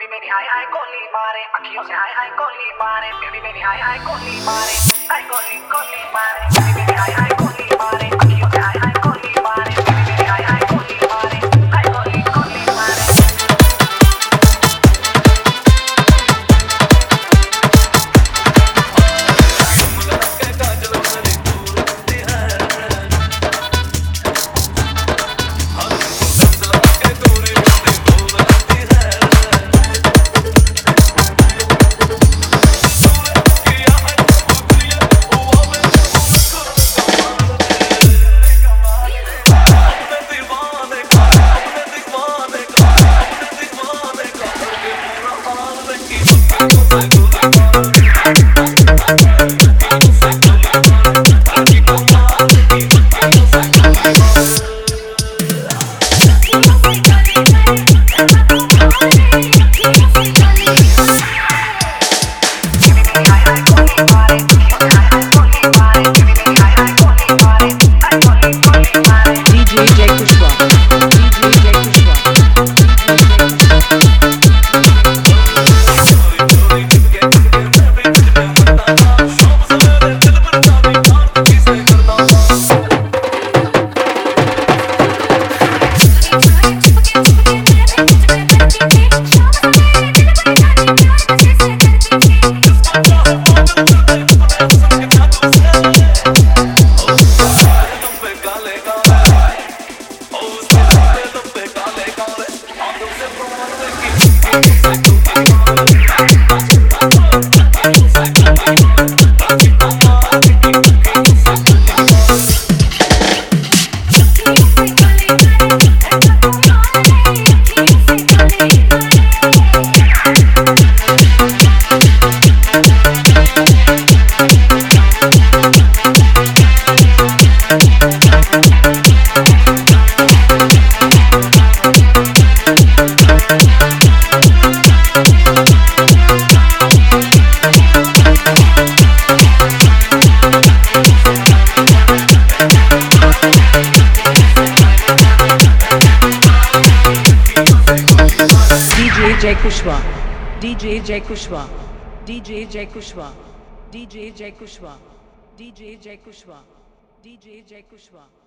Baby मेरी हाय हाय गोली मारे, अखियों से हाय हाय गोली मारे, बेबी मेरी हाय हाय गोली मारे, हाय गोली गोली मारे, बेबी मेरी हाय हाय गोली मारे, अखियों से हाय हाय गोली मारे, बेबी मेरी हाय हाय गोली मारे, हाय गोली गोली मारे। Jay Kushwa, DJ Jay Kushwa, DJ Jay Kushwa, DJ Jay Kushwa, DJ Jay Kushwa, DJ Jay Kushwa.